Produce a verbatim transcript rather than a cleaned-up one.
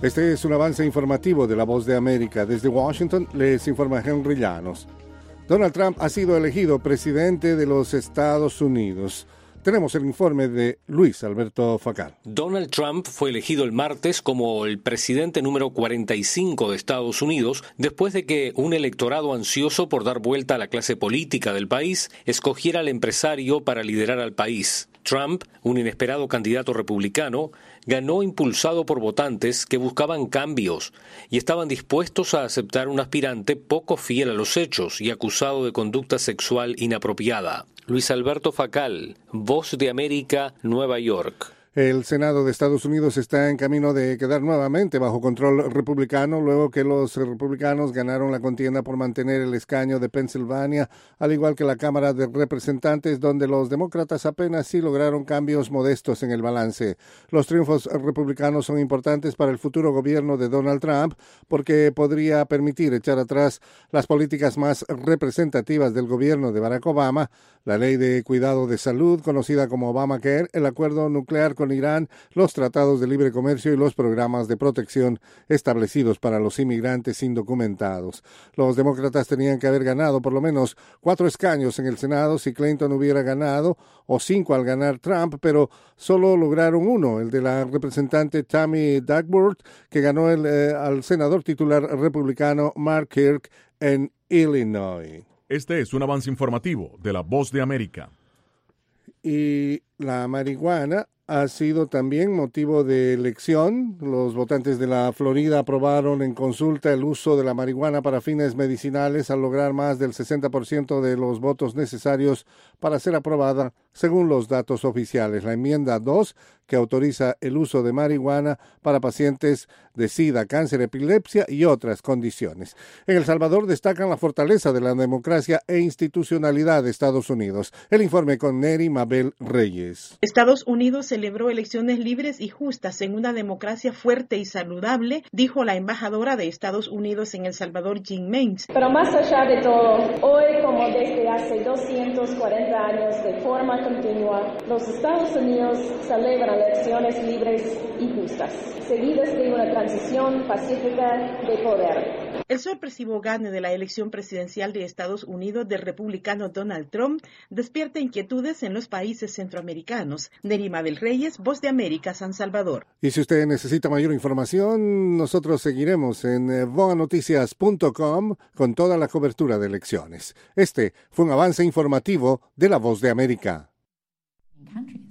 Este es un avance informativo de La Voz de América. Desde Washington les informa Henry Llanos. Donald Trump ha sido elegido presidente de los Estados Unidos. Tenemos el informe de Luis Alberto Facal. Donald Trump fue elegido el martes como el presidente número cuarenta y cinco de Estados Unidos, después de que un electorado ansioso por dar vuelta a la clase política del país escogiera al empresario para liderar al país. Trump, un inesperado candidato republicano, ganó impulsado por votantes que buscaban cambios y estaban dispuestos a aceptar un aspirante poco fiel a los hechos y acusado de conducta sexual inapropiada. Luis Alberto Facal, Voz de América, Nueva York. El Senado de Estados Unidos está en camino de quedar nuevamente bajo control republicano luego que los republicanos ganaron la contienda por mantener el escaño de Pensilvania, al igual que la Cámara de Representantes, donde los demócratas apenas sí lograron cambios modestos en el balance. Los triunfos republicanos son importantes para el futuro gobierno de Donald Trump porque podría permitir echar atrás las políticas más representativas del gobierno de Barack Obama, la ley de cuidado de salud, conocida como Obamacare, el acuerdo nuclear con Irán, los tratados de libre comercio y los programas de protección establecidos para los inmigrantes indocumentados. Los demócratas tenían que haber ganado por lo menos cuatro escaños en el Senado si Clinton hubiera ganado, o cinco al ganar Trump, pero solo lograron uno, el de la representante Tammy Duckworth, que ganó el, eh, al senador titular republicano Mark Kirk en Illinois. Este es un avance informativo de La Voz de América. Y la marihuana ha sido también motivo de elección. Los votantes de la Florida aprobaron en consulta el uso de la marihuana para fines medicinales al lograr más del sesenta por ciento de los votos necesarios para ser aprobada, según los datos oficiales. La enmienda dos, que autoriza el uso de marihuana para pacientes de SIDA, cáncer, epilepsia y otras condiciones. En El Salvador destacan la fortaleza de la democracia e institucionalidad de Estados Unidos. El informe con Neri Mabel Reyes. Estados Unidos celebró elecciones libres y justas en una democracia fuerte y saludable, dijo la embajadora de Estados Unidos en El Salvador, Jean Mains. Pero más allá de todo, hoy como desde hace doscientos cuarenta años de forma continua, los Estados Unidos celebran elecciones libres y justas, seguidas de una transición pacífica de poder. El sorpresivo gane de la elección presidencial de Estados Unidos del republicano Donald Trump despierta inquietudes en los países centroamericanos. Neri Mabel Reyes, Voz de América, San Salvador. Y si usted necesita mayor información, nosotros seguiremos en voa noticias punto com con toda la cobertura de elecciones. Este fue un avance informativo de La Voz de América.